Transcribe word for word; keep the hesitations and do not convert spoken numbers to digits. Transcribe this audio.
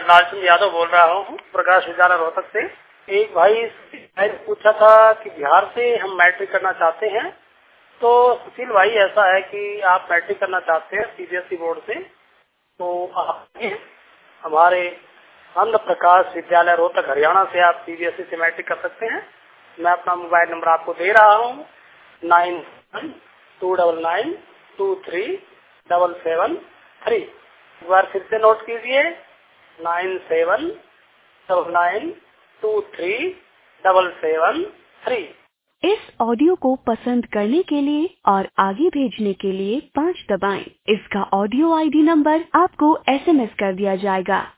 लालचंद यादव बोल रहा हूँ प्रकाश विद्यालय रोहतक से। एक भाई ने पूछा था कि बिहार से हम मैट्रिक करना चाहते हैं। तो सुशील भाई, ऐसा है कि आप मैट्रिक करना चाहते हैं सीबीएसई बोर्ड से, तो आप हमारे आंध्र प्रकाश विद्यालय रोहतक हरियाणा से आप सीबीएसई से मैट्रिक कर सकते हैं। मैं अपना मोबाइल नंबर आपको दे रहा हूँ, nine two double nine two three double seven three. एक बार फिर से नोट कीजिए, nine seven double nine two three double seven three. इस ऑडियो को पसंद करने के लिए और आगे भेजने के लिए पाँच दबाएं। इसका ऑडियो आईडी नंबर आपको एसएमएस कर दिया जाएगा।